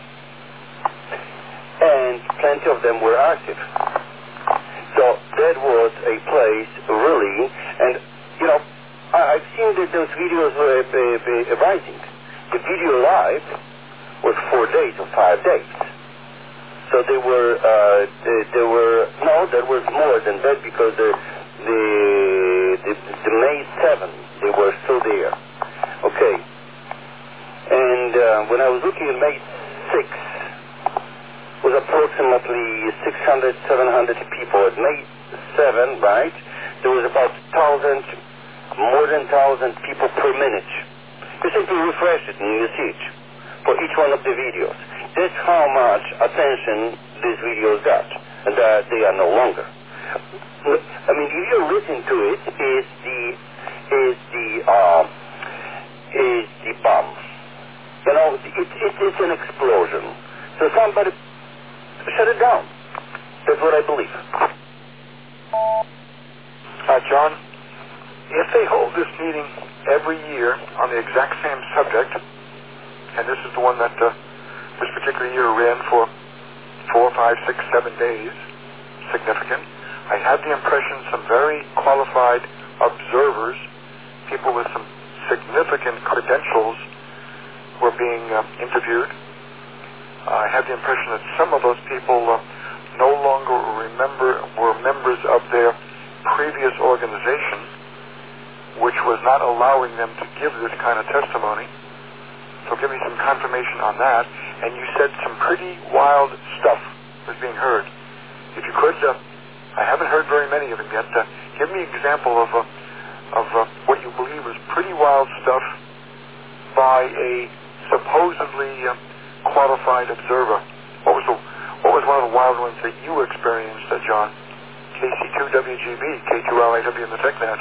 And plenty of them were active. So that was a place, really, and, you know, I, I've seen that those videos were uh, uh, rising. The video live was four days or five days. So they were, uh, they, they were, no, there was more than that because the, the, the, the May seventh, they were still there. Okay. And uh, when I was looking at May sixth, was approximately six hundred, seven hundred people. At May seventh, right, there was about one thousand, more than one thousand people per minute. You simply refresh it and you see it for each one of the videos. That's how much attention these videos got, and uh, they are no longer. I mean, if you listen to it, is the is the uh, is the bomb. You know, it, it, it's an explosion. So somebody shut it down. That's what I believe. Uh, John, if they hold this meeting every year on the exact same subject, and this is the one that uh, this particular year ran for four, five, six, seven days, significant, I had the impression some very qualified observers, people with some significant credentials, were being uh, interviewed. Uh, I had the impression that some of those people uh, no longer remember were members of their previous organization, which was not allowing them to give this kind of testimony. So give me some confirmation on that. And you said some pretty wild stuff was being heard. If you could, uh, I haven't heard very many of them yet. Uh, give me an example of uh, of uh, what you believe was pretty wild stuff by a supposedly uh, qualified observer. What was the what was one of the wild ones that you experienced, uh, John? K C two W G B, K two L A W in the TechNet.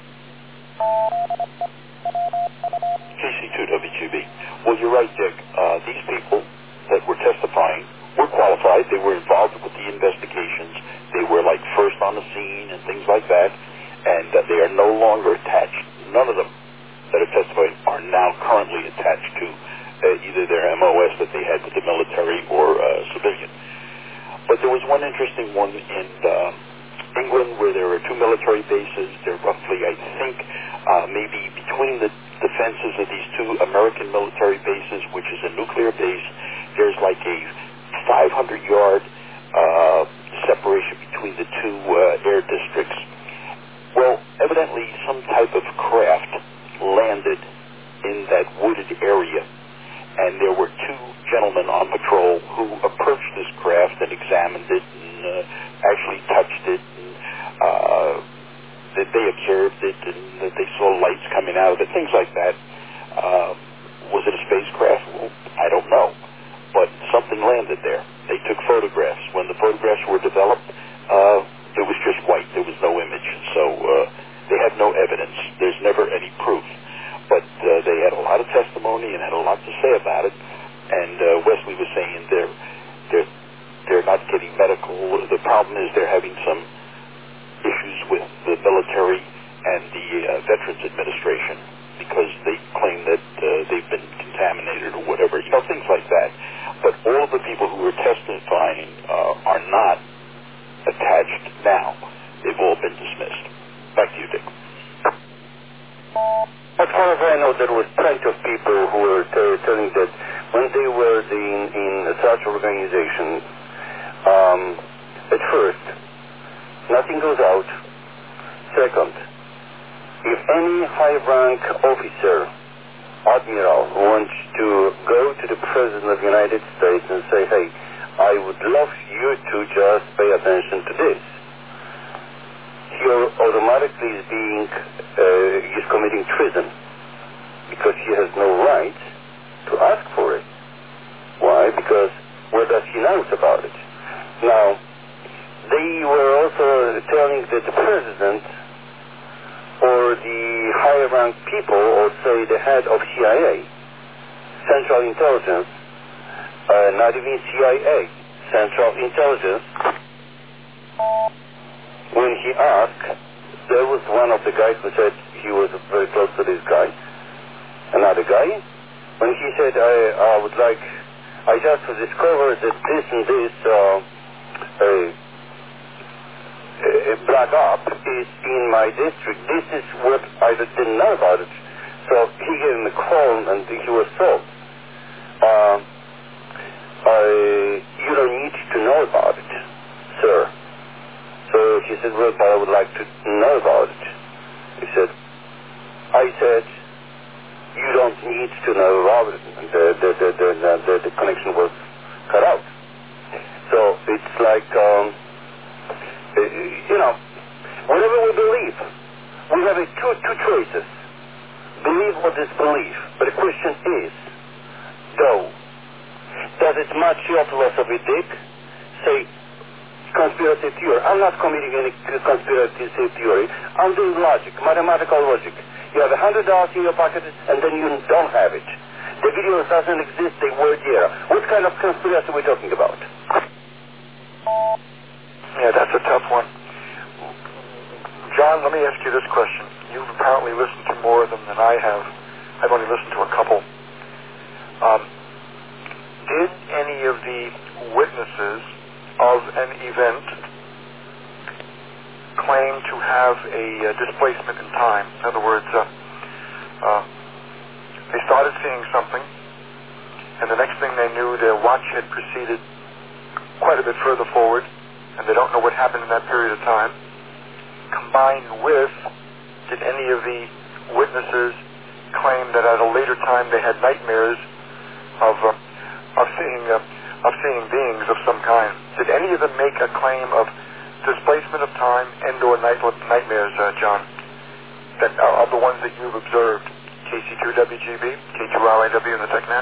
K C two W G B. Well, you're right, Dick. Uh, these people that were testifying were qualified. They were involved with the investigations. They were like first on the scene and things like that. And uh, they are no longer attached. None of them that are testifying are now currently attached to uh, either their M O S that they had with the military or uh, civilian. But there was one interesting one in uh, England where there are two military bases. They're roughly, I think, uh, maybe between the defenses of these two American military bases, which is a nuclear base, there's like a five hundred yard uh, separation between the two uh, air districts. Well, evidently some type of craft landed in that wooded area, and there were two gentlemen on patrol who approached this craft and examined it and uh, actually touched it, and uh, that they observed it and that they saw lights coming out of it, things like that. Uh, was it a spacecraft? Well, I don't know. But something landed there. They took photographs. When the photographs were developed, uh, it was just white. There was no image. So uh, they had no evidence. There's never any proof. But uh, they had a lot of testimony and had a lot to say about it. And uh, Wesley was saying they're, they're, they're not getting medical. The problem is they're having some issues with the military and the uh, Veterans Administration because they claim that uh, they've been contaminated or whatever, you know, things like that. But all of the people who were testifying uh, are not attached now. They've all been dismissed. Back to you, Dick. As far as I know, there was plenty of people who were t- telling that when they were in, in such organizations, um, at first, nothing goes out. Second, if any high-rank officer, admiral, wants to go to the President of the United States and say, hey, I would love you to just pay attention to this, he automatically is being, uh, is committing treason because he has no right to ask for it. Why? Because what does he know about it? Now, they were also telling that the President or the higher-ranked people, or say the head of C I A, Central Intelligence, uh, not even C I A, Central Intelligence, when he asked, there was one of the guys who said he was very close to this guy, another guy, when he said, I, I would like, I just discovered that this and this uh, uh, Uh, black op is in my district. This is what I didn't know about it. So he gave him a call and he was told, uh, uh, you don't need to know about it, sir. So he said, well, but I would like to know about it. He said, I said, you don't need to know about it. And the, the, the, the, the, the connection was cut out. So it's like, um, you know, whatever we believe, we have a two, two choices. Believe or disbelieve. But the question is, though, does it match your philosophy, Dick? Say, conspiracy theory. I'm not committing any conspiracy theory. I'm doing logic, mathematical logic. You have a hundred dollars in your pocket and then you don't have it. The video doesn't exist, they were there. What kind of conspiracy are we talking about? Yeah, that's a tough one. John, let me ask you this question. You've apparently listened to more of them than I have. I've only listened to a couple. Um, did any of the witnesses of an event claim to have a uh, displacement in time? In other words, uh, uh, they started seeing something, and the next thing they knew, their watch had proceeded quite a bit further forward, and they don't know what happened in that period of time. Combined with, did any of the witnesses claim that at a later time they had nightmares of uh, of seeing uh, of seeing beings of some kind? Did any of them make a claim of displacement of time and/or night nightmares, uh, John? That are, are the ones that you've observed. K C two W G B, K two L I W in the TechNet.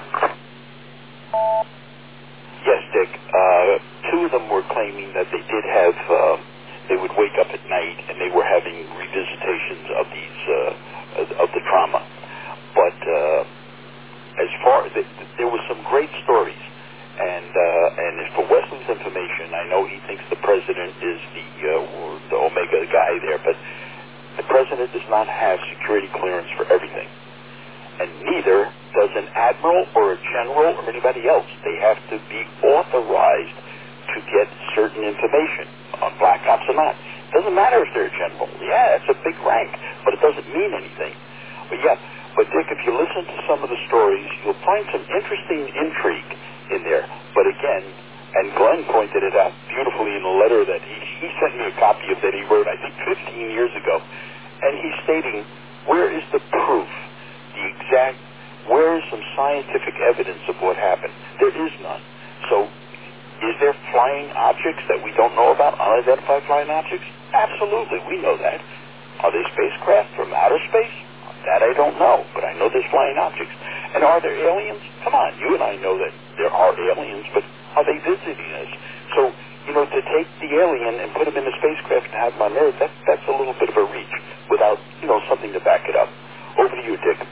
Yes, Dick. Uh, two of them were claiming that they did have, uh, they would wake up at night and they were having revisitations of these, uh, of the trauma. But uh, as far, th- there were some great stories. And uh, and for Wesley's information, I know he thinks the president is the uh, or the Omega guy there, but the president does not have security clearance for everything. And neither does an admiral or a general or anybody else. They have to be authorized to get certain information on Black Ops or not. It doesn't matter if they're a general. Yeah, it's a big rank, but it doesn't mean anything. But yeah, but Dick, if you listen to some of the stories, you'll find some interesting intrigue in there. But again, and Glenn pointed it out beautifully in a letter that he, he sent me a copy of that he wrote, I think, fifteen years ago. And he's stating, where is the proof? The exact, where is some scientific evidence of what happened? There is none. So, is there flying objects that we don't know about, unidentified flying objects? Absolutely, we know that. Are they spacecraft from outer space? That I don't know, but I know there's flying objects. And are there aliens? Come on, you and I know that there are aliens, but are they visiting us? So, you know, to take the alien and put him in a spacecraft and have him on Earth, that, that's a little bit of a reach without, you know, something to back it up. Over to you, Dick.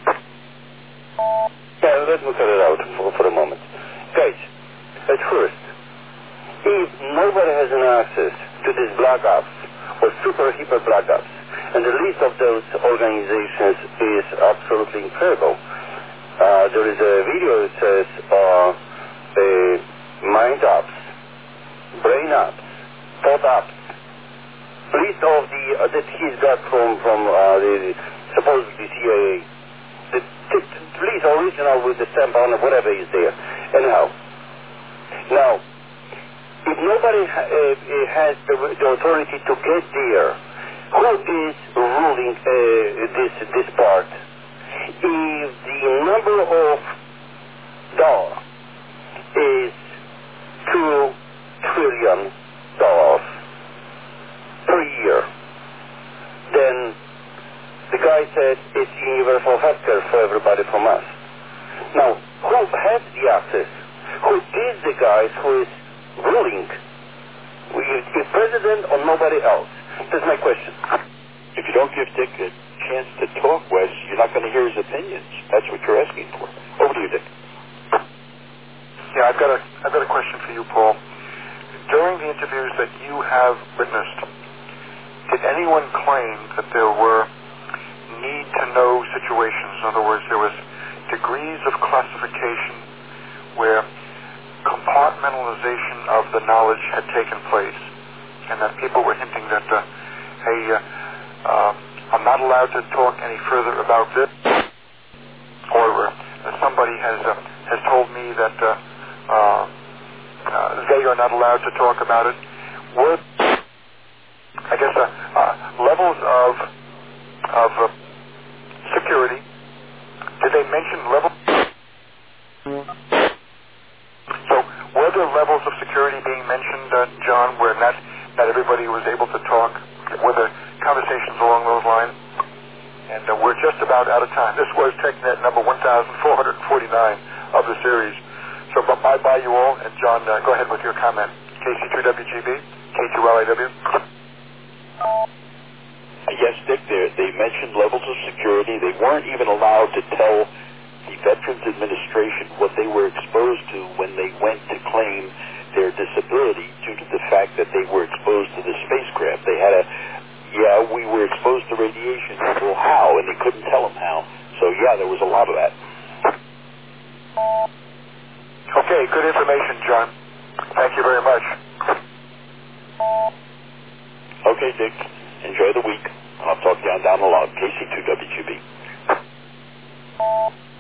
Yeah, let me cut it out for, for a moment. Guys, at first, if nobody has an access to these black ops or super hyper black ops, and the list of those organizations is absolutely incredible. Uh, there is a video that says uh, uh, mind ops, brain ops, thought ops. List of the uh, that he's got from from uh, the supposedly C I A. The, the, the list original with the stamp on it, whatever is there. Anyhow, now if nobody ha- uh, has the, the authority to get there, who is ruling uh, this this part? If the number of dollars is two trillion dollars per year, then the guy said it's universal healthcare for everybody from us. Now, who has the access? Who is the guy who is ruling? The president or nobody else? That's my question. If you don't give Dick a chance to talk, Wes, you're not going to hear his opinions. That's what you're asking for. Over to you, Dick. Yeah, I've got a I've got a question for you, Paul. During the interviews that you have witnessed, did anyone claim that there were need-to-know situations? In other words, there was degrees of classification where compartmentalization of the knowledge had taken place, and that people were hinting that, uh, hey, uh, uh, I'm not allowed to talk any further about this, or uh, somebody has uh, has told me that uh, uh, uh, they are not allowed to talk about it. Were, I guess, uh, uh, levels of of uh, security? Did they mention levels? So, were there levels of security being mentioned, uh, John, where not not everybody was able to talk? Were there conversations along those lines? And uh, we're just about out of time. This was TechNet number one thousand four hundred forty-nine of the series. So bye-bye you all, and John, uh, go ahead with your comment. K C two W G B, K two L I W. Yes, Dick, they mentioned levels of security. They weren't even allowed to tell the Veterans Administration what they were exposed to when they went to claim their disability due to the fact that they were exposed to the spacecraft. They had a, yeah, we were exposed to radiation. Well, how? And they couldn't tell them how. So, yeah, there was a lot of that. Okay, good information, John. Thank you very much. Okay, Dick. Enjoy the week. I'll talk to you on down the log. K C two W G B.